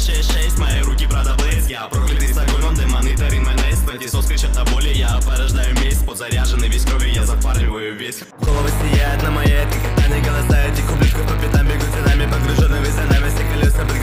666, мои руки Prada Blades. Я проклятый Стокгольмом, демонитор майонез. Пятисос кричат о боли, я порождаю месть. Подзаряженный весь кровью, я запариваю весь. Головы сияют на моей, как они голоса этих ублюдков по пятам бегут за нами, погруженными за нами, все колеса